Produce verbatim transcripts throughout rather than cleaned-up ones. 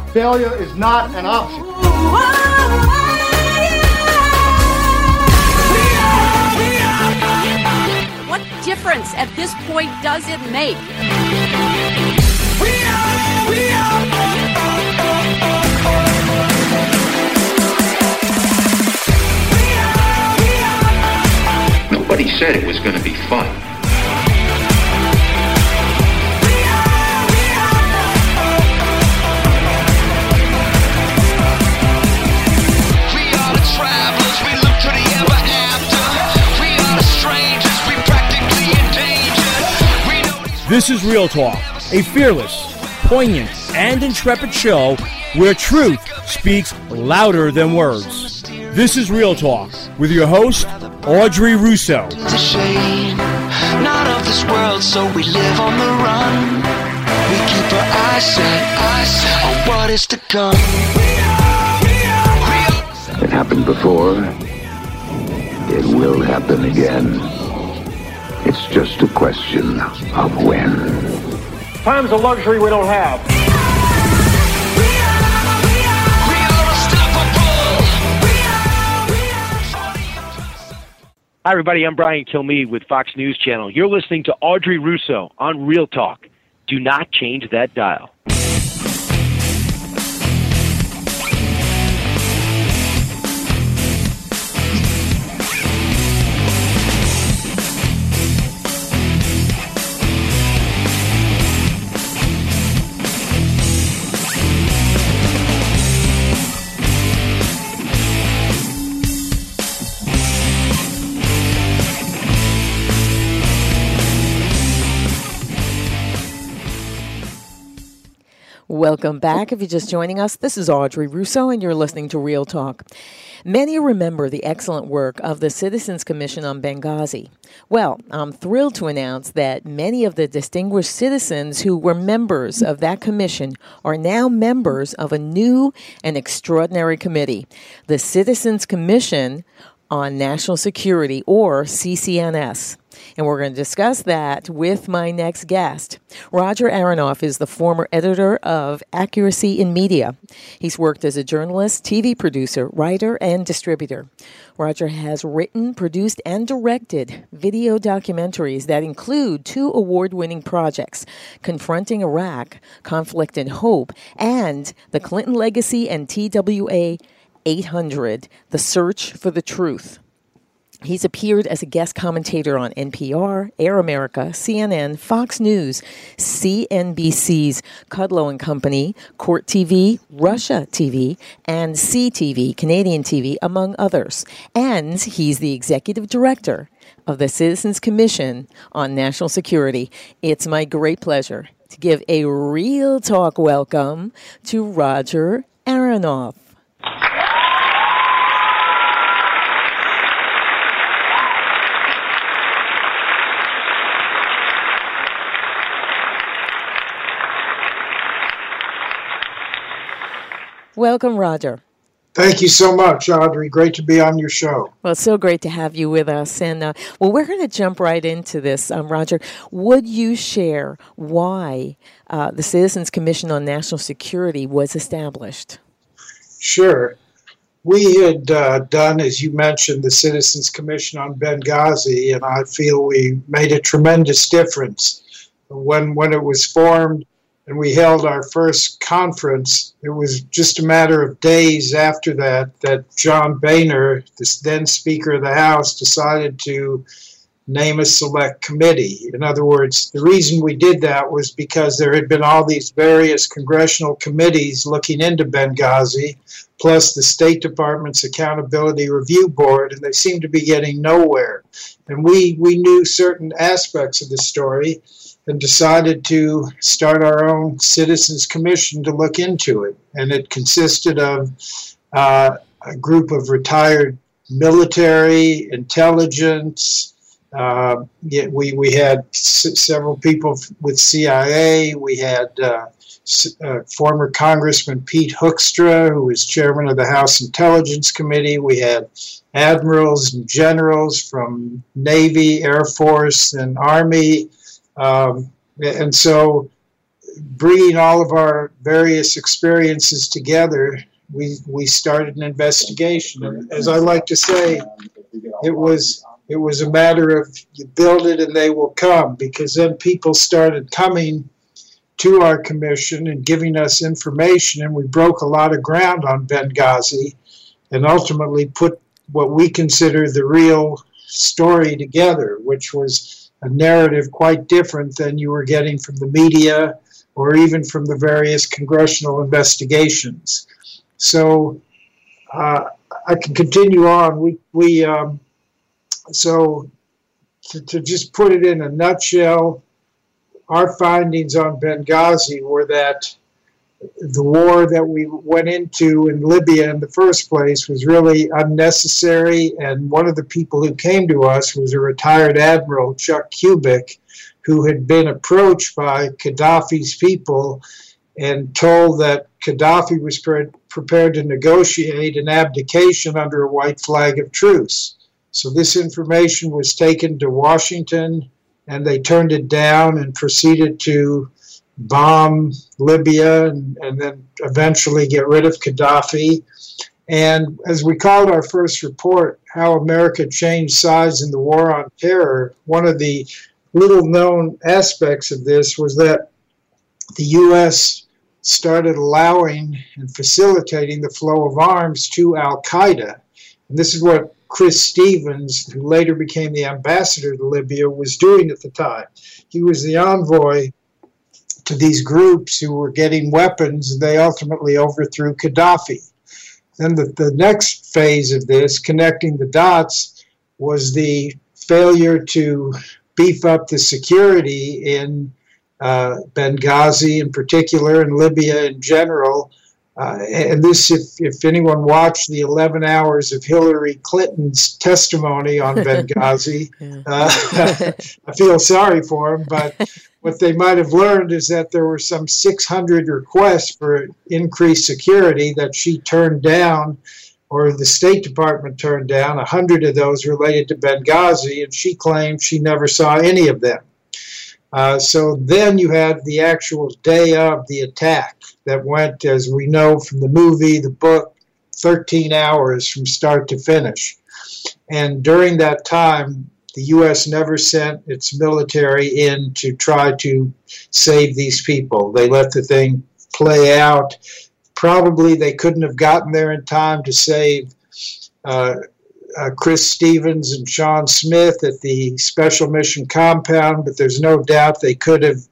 Failure is not an option. What difference at this point does it make? We are, we are. Nobody said it was going to be fun. This is Real Talk, a fearless, poignant, and intrepid show where truth speaks louder than words. This is Real Talk with your host, Audrey Russo. The shame, not of this world, so we live on the run. We keep our eyes set, eyes set on what is to come. It happened before. It will happen again. It's just a question of when. Time's a luxury we don't have. Hi, everybody. I'm Brian Kilmeade with Fox News Channel. You're listening to Audrey Russo on Real Talk. Do not change that dial. Welcome back. If you're just joining us, this is Audrey Russo, and you're listening to Real Talk. Many remember the excellent work of the Citizens Commission on Benghazi. Well, I'm thrilled to announce that many of the distinguished citizens who were members of that commission are now members of a new and extraordinary committee, the Citizens Commission on National Security, or C C N S. And we're going to discuss that with my next guest. Roger Aronoff is the former editor of Accuracy in Media. He's worked as a journalist, T V producer, writer, and distributor. Roger has written, produced, and directed video documentaries that include two award-winning projects, Confronting Iraq, Conflict and Hope, and The Clinton Legacy and T W A eight hundred, The Search for the Truth. He's appeared as a guest commentator on N P R, Air America, C N N, Fox News, C N B C's Kudlow and Company, Court T V, Russia T V, and C T V, Canadian T V, among others. And he's the executive director of the Citizens Commission on National Security. It's my great pleasure to give a Real Talk welcome to Roger Aronoff. Welcome, Roger. Thank you so much, Audrey. Great to be on your show. Well, it's so great to have you with us. And, uh, well, we're going to jump right into this. Um, Roger, would you share why uh, the Citizens Commission on National Security was established? Sure. We had uh, done, as you mentioned, the Citizens Commission on Benghazi, and I feel we made a tremendous difference. When, when it was formed, and we held our first conference, it was just a matter of days after that that John Boehner, the then Speaker of the House, decided to name a select committee. In other words, the reason we did that was because there had been all these various congressional committees looking into Benghazi, plus the State Department's Accountability Review Board, and they seemed to be getting nowhere. And we, we knew certain aspects of the story, and decided to start our own Citizens Commission to look into it. And it consisted of uh, a group of retired military, intelligence. Uh, we, we had s- several people with C I A. We had uh, s- uh, former Congressman Pete Hoekstra, who was chairman of the House Intelligence Committee. We had admirals and generals from Navy, Air Force, and Army. Um, and so bringing all of our various experiences together, we we started an investigation. And as I like to say, it was it was a matter of you build it and they will come, because then people started coming to our commission and giving us information, and we broke a lot of ground on Benghazi and ultimately put what we consider the real story together, which was a narrative quite different than you were getting from the media or even from the various congressional investigations. So uh, I can continue on. We, we um, so to, to just put it in a nutshell, our findings on Benghazi were that the war that we went into in Libya in the first place was really unnecessary, and one of the people who came to us was a retired admiral, Chuck Kubik, who had been approached by Gaddafi's people and told that Gaddafi was pre- prepared to negotiate an abdication under a white flag of truce. So this information was taken to Washington, and they turned it down and proceeded to bomb Libya and, and then eventually get rid of Gaddafi. And as we called our first report, How America Changed Sides in the War on Terror, one of the little-known aspects of this was that the U S started allowing and facilitating the flow of arms to al-Qaeda. And this is what Chris Stevens, who later became the ambassador to Libya, was doing at the time. He was the envoy to these groups who were getting weapons, and they ultimately overthrew Gaddafi. Then the, the next phase of this, connecting the dots, was the failure to beef up the security in uh, Benghazi in particular, and Libya in general. Uh, and this, if, if anyone watched the eleven hours of Hillary Clinton's testimony on Benghazi, uh, I feel sorry for him, but what they might have learned is that there were some six hundred requests for increased security that she turned down, or the State Department turned down. one hundred of those related to Benghazi, and she claimed she never saw any of them. Uh, so then you had the actual day of the attack that went, as we know from the movie, the book, thirteen hours from start to finish. And during that time, the U S never sent its military in to try to save these people. They let the thing play out. Probably they couldn't have gotten there in time to save uh, uh, Chris Stevens and Sean Smith at the Special Mission Compound, but there's no doubt they could have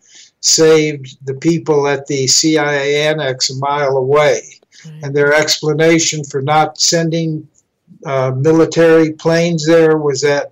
saved the people at the C I A annex a mile away. Mm-hmm. And their explanation for not sending uh, military planes there was that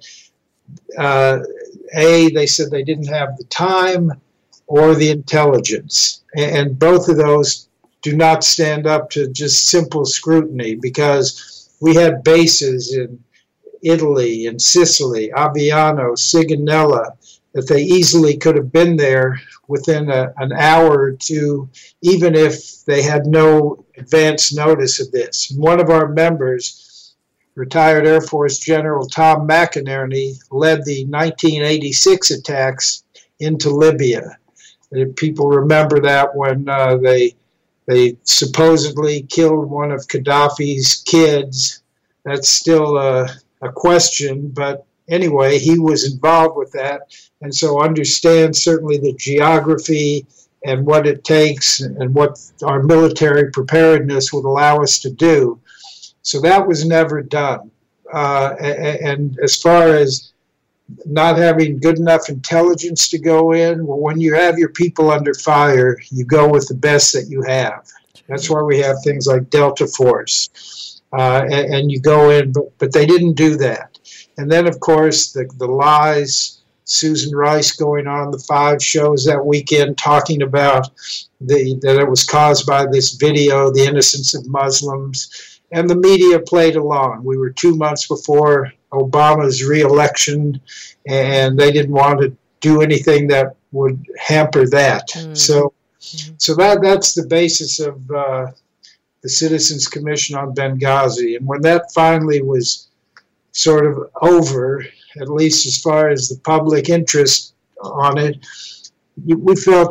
Uh, A, they said they didn't have the time or the intelligence. And both of those do not stand up to just simple scrutiny, because we had bases in Italy and Sicily, Aviano, Sigonella, that they easily could have been there within a, an hour or two, even if they had no advance notice of this. And one of our members, retired Air Force General Tom McInerney, led the nineteen eighty-six attacks into Libya. And people remember that when uh, they they supposedly killed one of Gaddafi's kids. That's still a, a question, but anyway, he was involved with that, and so understands certainly the geography and what it takes and what our military preparedness would allow us to do. So that was never done. Uh, and as far as not having good enough intelligence to go in, well, when you have your people under fire, you go with the best that you have. That's why we have things like Delta Force. Uh, and, and you go in, but, but they didn't do that. And then, of course, the, the lies, Susan Rice going on the five shows that weekend talking about the, that it was caused by this video, the innocence of Muslims. And the media played along. We were two months before Obama's re-election, and they didn't want to do anything that would hamper that. Mm. So, mm-hmm. so that that's the basis of uh, the Citizens Commission on Benghazi. And when that finally was sort of over, at least as far as the public interest on it, we felt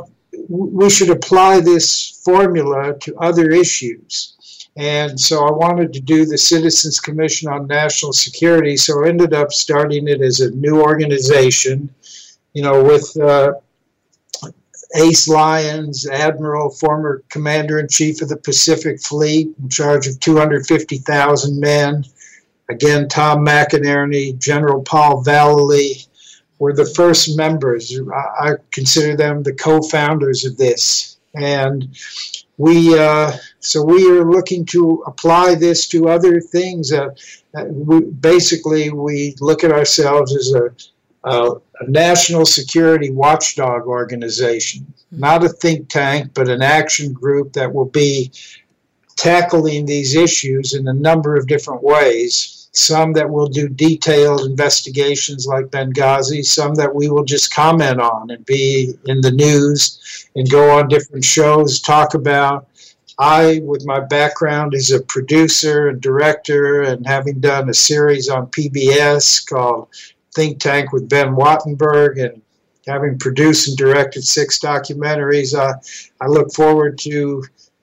we should apply this formula to other issues. And so I wanted to do the Citizens Commission on National Security, so I ended up starting it as a new organization, you know, with uh, Ace Lyons, Admiral, former Commander-in-Chief of the Pacific Fleet, in charge of two hundred fifty thousand men. Again, Tom McInerney, General Paul Vallely were the first members. I, I consider them the co-founders of this. And we, uh, so we are looking to apply this to other things. Uh, we, basically, we look at ourselves as a, a, a national security watchdog organization, not a think tank, but an action group that will be tackling these issues in a number of different ways. Some that will do detailed investigations like Benghazi, some that we will just comment on and be in the news and go on different shows, talk about. I, with my background as a producer and director and having done a series on P B S called Think Tank with Ben Wattenberg and having produced and directed six documentaries, uh, I look forward to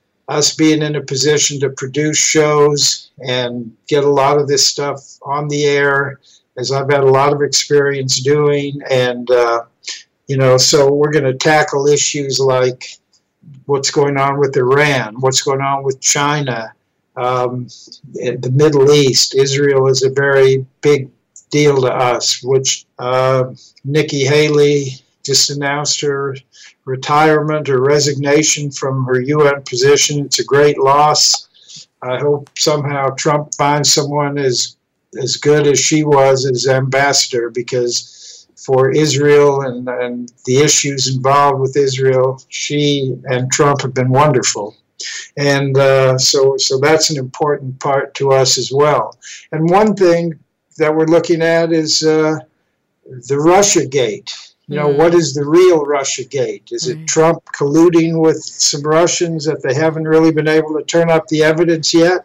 us being in a position to produce shows and get a lot of this stuff on the air, as I've had a lot of experience doing. And, uh, you know, so we're going to tackle issues like what's going on with Iran, what's going on with China, um, the Middle East. Israel is a very big deal to us, which uh, Nikki Haley just announced her retirement or resignation from her U N position. It's a great loss. I hope somehow Trump finds someone as as good as she was as ambassador, because for Israel and, and the issues involved with Israel, she and Trump have been wonderful. And uh, so, so that's an important part to us as well. And one thing that we're looking at is uh, the Russiagate. You know, mm. what is the real Russiagate? Is it mm. Trump colluding with some Russians that they haven't really been able to turn up the evidence yet?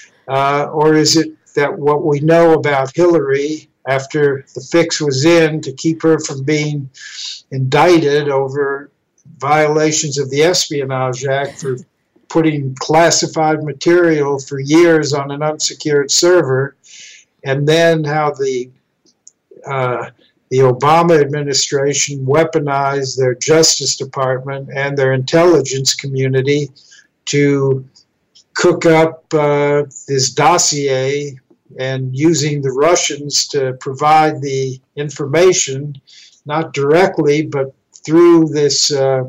Uh, or is it that what we know about Hillary, after the fix was in to keep her from being indicted over violations of the Espionage Act for putting classified material for years on an unsecured server, and then how the uh, the Obama administration weaponized their Justice Department and their intelligence community to cook up uh, this dossier and using the Russians to provide the information, not directly, but through this, uh,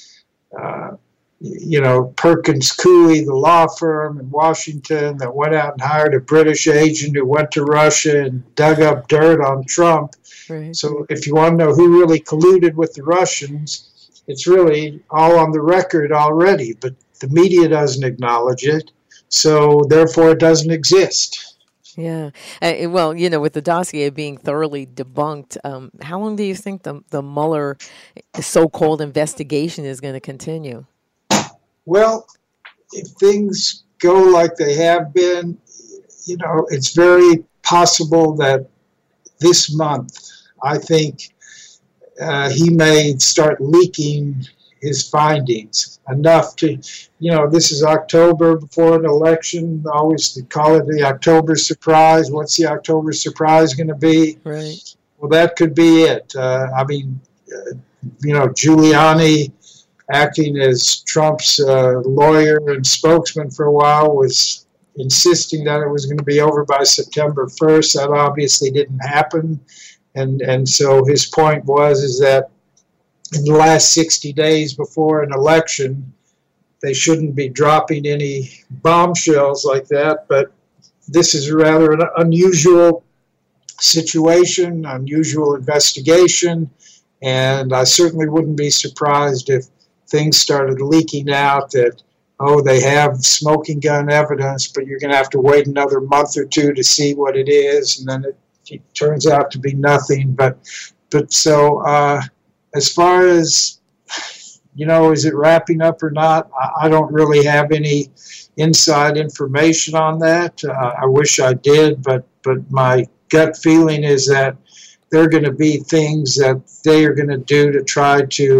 uh, you know, Perkins Coie, the law firm in Washington that went out and hired a British agent who went to Russia and dug up dirt on Trump. Right. So if you want to know who really colluded with the Russians, it's really all on the record already, but the media doesn't acknowledge it, so therefore it doesn't exist. Yeah. Uh, well, you know, with the dossier being thoroughly debunked, um, how long do you think the, the Mueller so-called investigation is going to continue? Well, if things go like they have been, you know, it's very possible that this month, I think uh, he may start leaking his findings enough to, you know, this is October before an election. Always they call it the October surprise. What's the October surprise going to be? Right. Well, that could be it. Uh, I mean, uh, you know, Giuliani, acting as Trump's uh, lawyer and spokesman for a while, was insisting that it was going to be over by September first. That obviously didn't happen. And and so his point was is that in the last sixty days before an election, they shouldn't be dropping any bombshells like that. But this is rather an unusual situation, unusual investigation, and I certainly wouldn't be surprised if things started leaking out that, oh, they have smoking gun evidence, but you're going to have to wait another month or two to see what it is, and then it, it turns out to be nothing. But but so uh, as far as, you know, is it wrapping up or not, I, I don't really have any inside information on that. Uh, I wish I did, but but my gut feeling is that there are going to be things that they are going to do to try to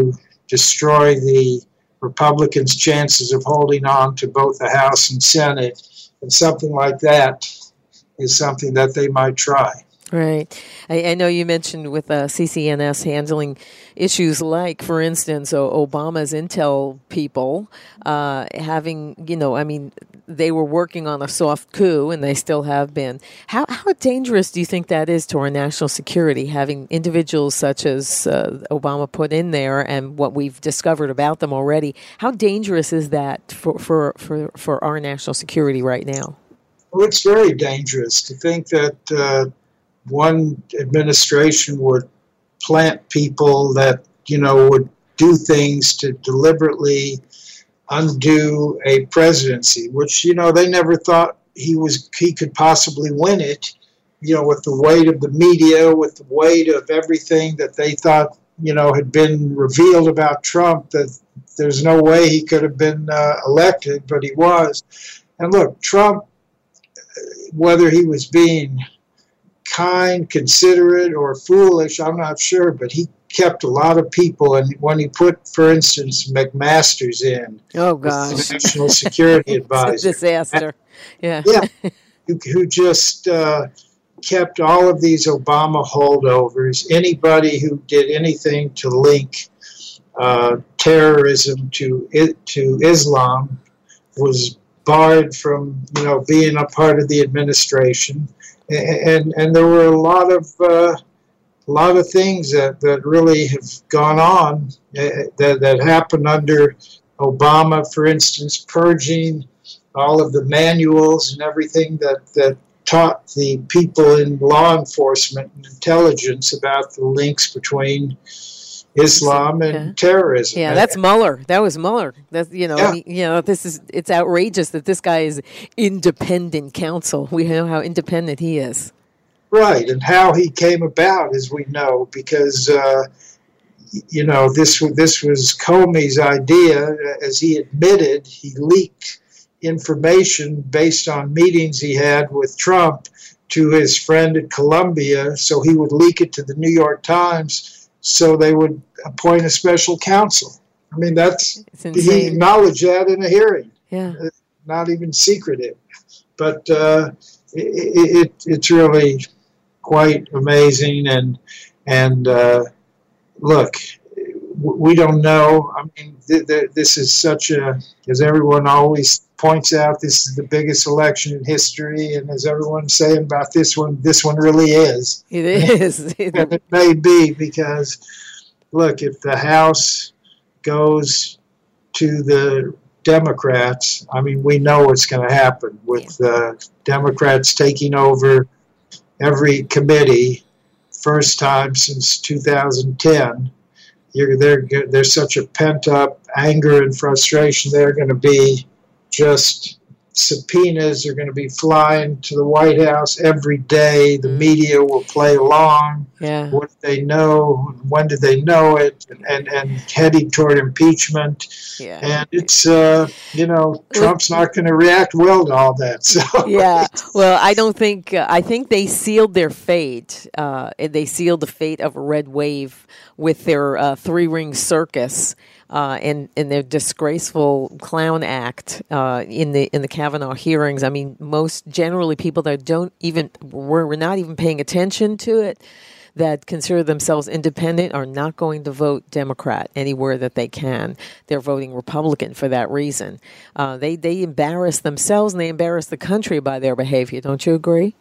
destroy the Republicans' chances of holding on to both the House and Senate. And something like that is something that they might try. Right. I, I know you mentioned with uh, C C N S handling issues like, for instance, o- Obama's intel people uh, having, you know, I mean, they were working on a soft coup, and they still have been. How how dangerous do you think that is to our national security, having individuals such as uh, Obama put in there and what we've discovered about them already? How dangerous is that for, for, for, for our national security right now? Well, it's very dangerous to think that uh, one administration would plant people that, you know, would do things to deliberately undo a presidency, which, you know, they never thought he was he could possibly win it, you know, with the weight of the media, with the weight of everything that they thought, you know, had been revealed about Trump, that there's no way he could have been uh, elected, but he was. And look, Trump, whether he was being kind, considerate, or foolish, I'm not sure, but he kept a lot of people. And when he put, for instance, McMaster's in, oh gosh, the National Security Advisor, it's a disaster, yeah, yeah, who, who just uh, kept all of these Obama holdovers. Anybody who did anything to link uh, terrorism to it, to Islam was barred from, you know, being a part of the administration. And and there were a lot of uh, a lot of things that, that really have gone on uh, that that happened under Obama. For instance, purging all of the manuals and everything that, that taught the people in law enforcement and intelligence about the links between Islam and yeah. terrorism. Yeah, that's Mueller. That was Mueller. That's you know, yeah. he, you know, this is it's outrageous that this guy is independent counsel. We know how independent he is. Right, and how he came about, as we know, because uh, you know this this was Comey's idea. As he admitted, he leaked information based on meetings he had with Trump to his friend at Columbia, so he would leak it to the New York Times. So they would appoint a special counsel. I mean, that's he acknowledged that in a hearing. Yeah, it's not even secretive, but uh, it, it it's really quite amazing. And and uh, look, we don't know. I mean, th- th- this is such a, as everyone always points out, this is the biggest election in history, and as everyone's saying about this one, this one really is. It is. And it may be because, look, if the House goes to the Democrats, I mean, we know what's going to happen with the uh, Democrats taking over every committee, first time since two thousand ten. You're, they're, there's such a pent-up anger and frustration. They're going to be just subpoenas are going to be flying to the White House every day. The media will play along. Yeah. What did they know? When did they know it? And and, and heading toward impeachment. Yeah. And it's, uh, you know, Trump's not going to react well to all that. So yeah. Well, I don't think, uh, I think they sealed their fate. Uh, they sealed the fate of a red wave with their uh, three-ring circus. Uh, and, and their disgraceful clown act uh, in the in the Kavanaugh hearings. I mean, most generally people that don't even were, were not even paying attention to it, that consider themselves independent, are not going to vote Democrat anywhere that they can. They're voting Republican for that reason. Uh, they they embarrass themselves and they embarrass the country by their behavior. Don't you agree?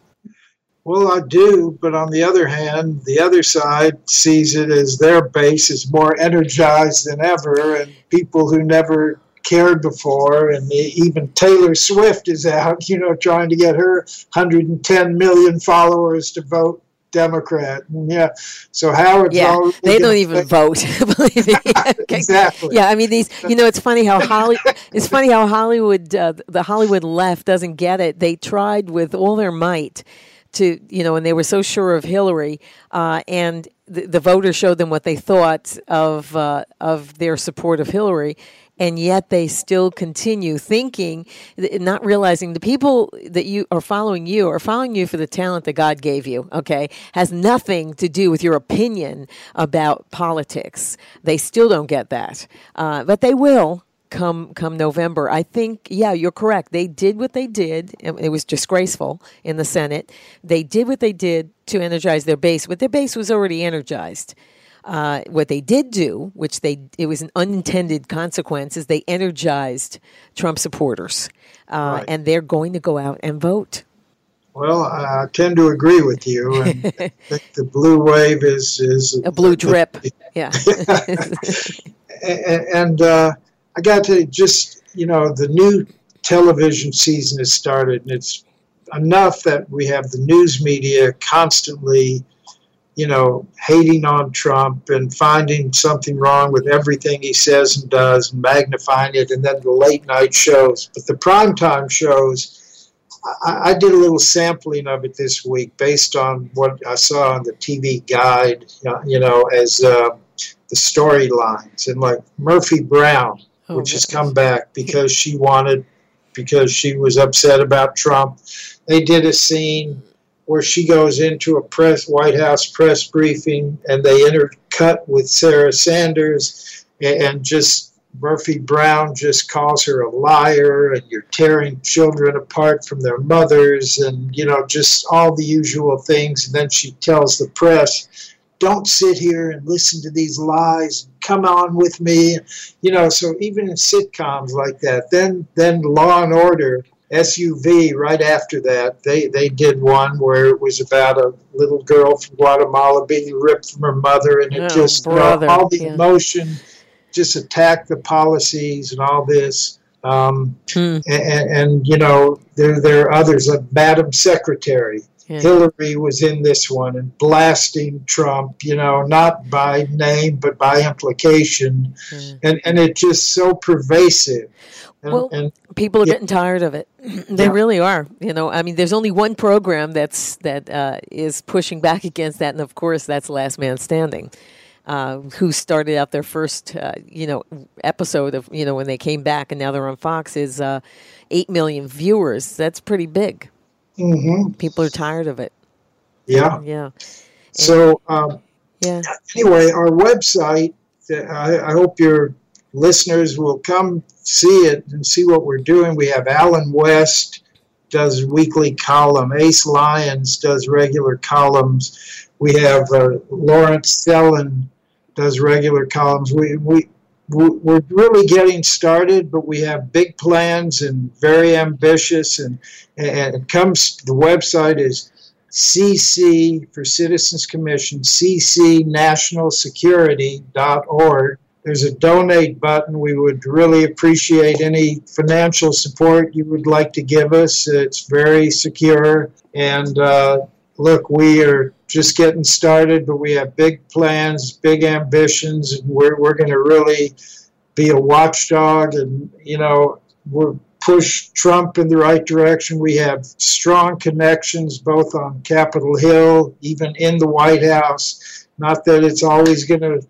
Well, I do, but on the other hand, the other side sees it as their base is more energized than ever, and people who never cared before, and even Taylor Swift is out, you know, trying to get her one hundred ten million followers to vote Democrat. And yeah, so Howard's yeah, all they don't even vote. Believe me. Exactly. Yeah, I mean these. You know, it's funny how Holly. It's funny how Hollywood, uh, the Hollywood left, doesn't get it. They tried with all their might to, you know, and they were so sure of Hillary, uh, and the, the voters showed them what they thought of uh, of their support of Hillary, and yet they still continue thinking, not realizing the people that you are following you are following you for the talent that God gave you, okay? Has nothing to do with your opinion about politics. They still don't get that, uh, but they will. Come come November. I think, yeah, you're correct. They did what they did. It was disgraceful in the Senate. They did what they did to energize their base, but their base was already energized. Uh, what they did do, which they it was an unintended consequence, is they energized Trump supporters, uh, right. And they're going to go out and vote. Well, I tend to agree with you. And I think the blue wave is... is a blue drip, yeah. and... and uh, I got to just, you know, the new television season has started, and it's enough that we have the news media constantly, you know, hating on Trump and finding something wrong with everything he says and does and magnifying it, and then the late night shows. But the primetime shows, I, I did a little sampling of it this week based on what I saw on the T V Guide, you know, as uh, the storylines. And like Murphy Brown, Oh, which has come back because she wanted, because she was upset about Trump. They did a scene where she goes into a press White House press briefing, and they intercut with Sarah Sanders, and just Murphy Brown just calls her a liar, and you're tearing children apart from their mothers, and, you know, just all the usual things. And then she tells the press, don't sit here and listen to these lies. Come on with me. You know, so even in sitcoms like that, then then Law and Order, S U V, right after that, they, they did one where it was about a little girl from Guatemala being ripped from her mother, and it oh, just, you know, all the yeah. emotion, just attacked the policies and all this. Um, hmm. and, and, you know, there, there are others, like Madam Secretary. Yeah. Hillary was in this one and blasting Trump, you know, not by name, but by implication. Yeah. And and it's just so pervasive. And, well, and, people are yeah. getting tired of it. They yeah. really are. You know, I mean, there's only one program that's that uh, is pushing back against that, and of course, that's Last Man Standing, uh, who started out their first, uh, you know, episode of, you know, when they came back, and now they're on Fox, is uh, eight million viewers. That's pretty big. Mm-hmm. People are tired of it. Yeah. Yeah. And, so, um, yeah. Anyway, our website, I, I hope your listeners will come see it and see what we're doing. We have Alan West does weekly column. Ace Lyons does regular columns. We have uh, Lawrence Thelen does regular columns. We, we, We're really getting started, but we have big plans and very ambitious. And, and it comes, the website is C C for Citizens Commission, C C national security dot org. There's a donate button. We would really appreciate any financial support you would like to give us. It's very secure. And uh, look, we are just getting started, but we have big plans, big ambitions, and we're we're going to really be a watchdog, and, you know, we're push Trump in the right direction. We have strong connections both on Capitol Hill, even in the White House. Not that it's always going to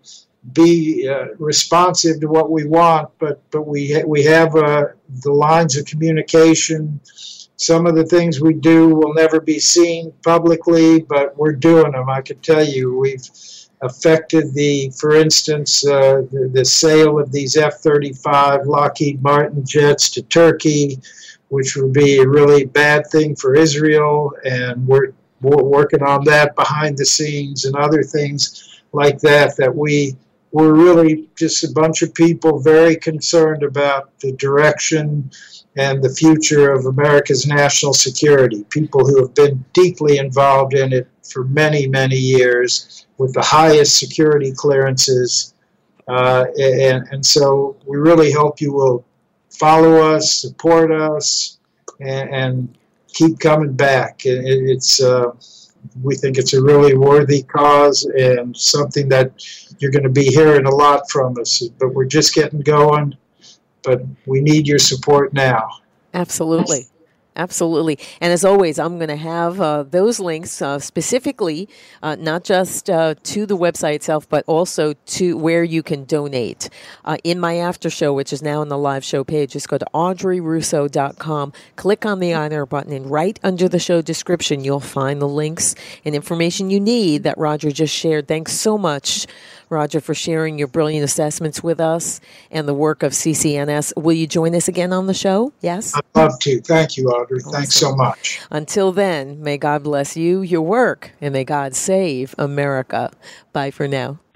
be uh, responsive to what we want, but but we ha- we have uh, the lines of communication. Some of the things we do will never be seen publicly, but we're doing them. I can tell you, we've affected the, for instance, uh, the, the sale of these F thirty-five Lockheed Martin jets to Turkey, which would be a really bad thing for Israel, and we're, we're working on that behind the scenes and other things like that, that we, we're really just a bunch of people very concerned about the direction and the future of America's national security, people who have been deeply involved in it for many, many years with the highest security clearances. Uh, and, and so we really hope you will follow us, support us, and, and keep coming back. It, it's uh, we think it's a really worthy cause and something that you're going to be hearing a lot from us. But we're just getting going. But we need your support now. Absolutely. Absolutely. And as always, I'm going to have uh, those links uh, specifically, uh, not just uh, to the website itself, but also to where you can donate. Uh, in my after show, which is now on the live show page, just go to audrey russo dot com, click on the honor button, and right under the show description, you'll find the links and information you need that Roger just shared. Thanks so much, Roger, for sharing your brilliant assessments with us and the work of C C N S. Will you join us again on the show? Yes? I'd love to. Thank you, Audrey. Awesome. Thanks so much. Until then, may God bless you, your work, and may God save America. Bye for now.